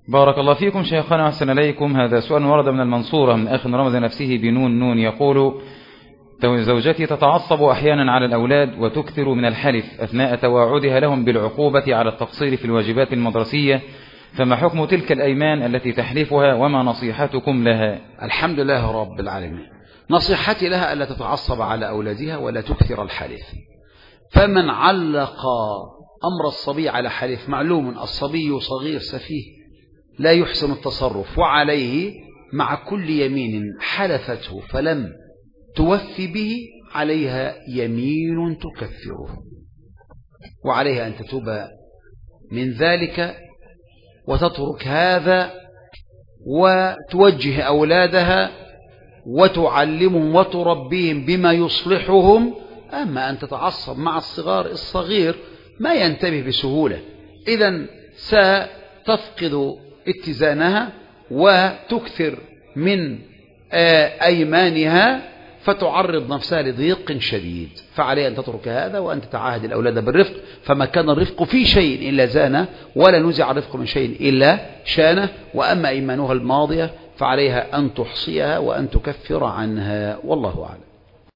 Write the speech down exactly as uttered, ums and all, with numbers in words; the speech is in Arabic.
بارك الله فيكم شيخنا وأحسن إليكم. هذا سؤال ورد من المنصورة من أخ رمز نفسه بنون نون، يقول: زوجتي تتعصب أحيانا على الأولاد وتكثر من الحلف أثناء تواعدها لهم بالعقوبة على التقصير في الواجبات المدرسية، فما حكم تلك الأيمان التي تحلفها وما نصيحتكم لها؟ الحمد لله رب العالمين. نصيحتي لها ألا تتعصب على أولادها ولا تكثر الحلف. فمن علق أمر الصبي على حلف، معلوم الصبي صغير سفيه لا يحسن التصرف، وعليه مع كل يمين حلفته فلم توفي به عليها يمين تكفره، وعليها أن تتوب من ذلك وتترك هذا وتوجه أولادها وتعلمهم وتربيهم بما يصلحهم. أما أن تتعصب مع الصغار، الصغير ما ينتبه بسهولة، إذن ستفقد اتزانها وتكثر من أيمانها فتعرض نفسها لضيق شديد. فعليها أن تترك هذا وأن تتعاهد الأولاد بالرفق، فما كان الرفق في شيء إلا زانه، ولا نزع الرفق من شيء إلا شانه. وأما إيمانها الماضية فعليها أن تحصيها وأن تكفر عنها، والله أعلم.